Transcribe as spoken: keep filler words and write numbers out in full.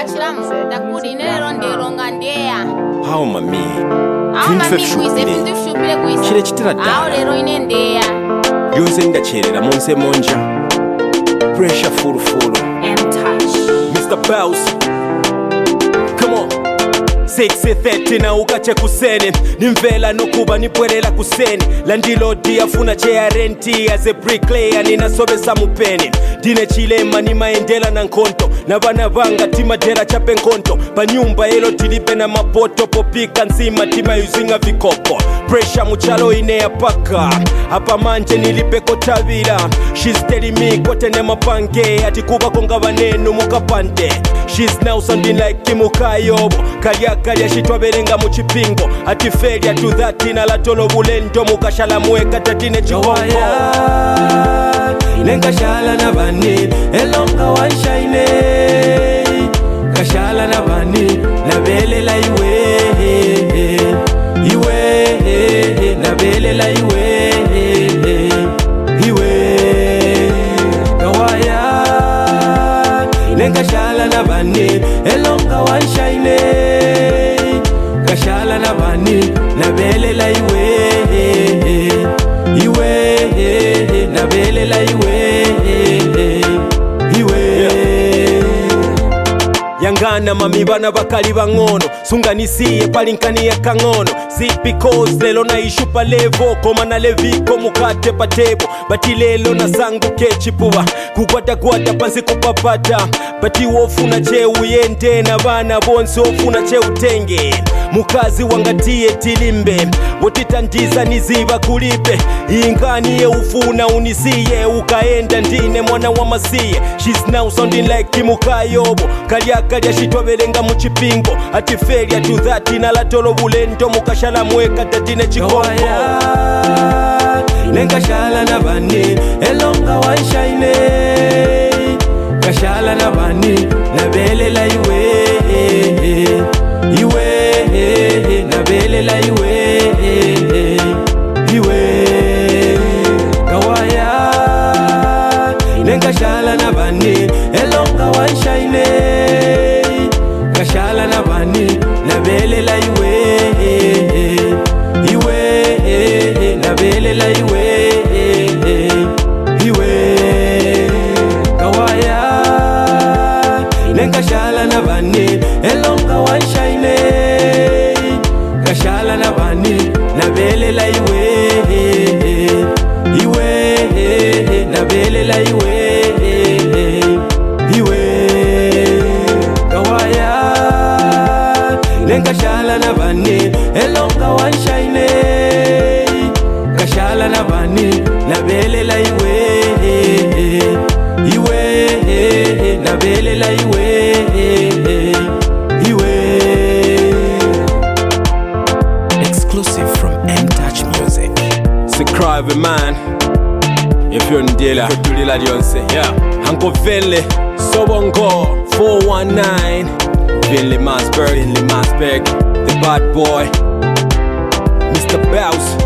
Bachiramu, takuri nero ndero ngandeya. How mami? Aho mami kuise kudushupire kuise. Chire chitira da. Aho rero inendeya. Yonse ndacherera munse monja. Pressure full full. M touch. Mister Bouse. Come on. six thirty na ukache kuseni nimvela nokuba nipwelela kuseni landilo diafuna chea renti as a bricklayer ninasobesa mupeni dine chilema nimaendela na nkonto na bana banga timadera chape nkonto pa nyumba elo tilipe na mapoto popika nzima tima yuzinga vikopo pressure muchalo ine ya paka hapa manje nilipe kotavira she's telling me kote ne mapange ati kuba konga banenu mukapande she's now sounding like kimukayobo kalya kalya shitwa berenga mu chipingo ati failure to that ina la tolo bulendo mukashala muweka tatine chihongo nenga shala na bani elonga wanshine kashala na bani na belela iwe iwe na belela iwe iwe kawaya nenga shala na bani elonga wanshine kashala na bani na belela iwe iwe na belela iwe iwe yangana mami bana bakali bangono sunganisiye palinkani ya kangono sit because lelo na ishupa levo koma na leviko mukate patebo bati lelo na sangu kechipuwa kukwata kwata pansi kupapata bati wofuna che uyende na bana bonse wofuna che utenge mukazi wangatie tilimbe wotitandiza niziba kulipe ingani ye ufuna unisiye ukaenda ndine mwana wa masiye she's now sounding like kimukayobo kalya kalya shitwa belenga mu chipingo ati failure to that ina la tolo bulendo mukashala mweka tatine chikongo nenga shala na bani elonga wanshine kashala na bani na belela iwe iwe na belela iwe iwe kawaya nenga shala na bani elonga wanshine kashala na bani na belela iwe iwe na belela iwe iwe kawaya nenga shala na bani elonga wanshine kashala na bani na belela iwe iwe na belela iwe iwe kawaya nenga shala na bani elonga wanshine kashala na bani na belela iwe iwe na belela iwe iwe exclusive from M Touch Music. Subscribe man. If you're in dealer, you're la Dionse. Yeah. Hanko Vele, Sobongo, four one nine. Vinley Masberg, Vinley Masberg, the bad boy, Mister Bouse.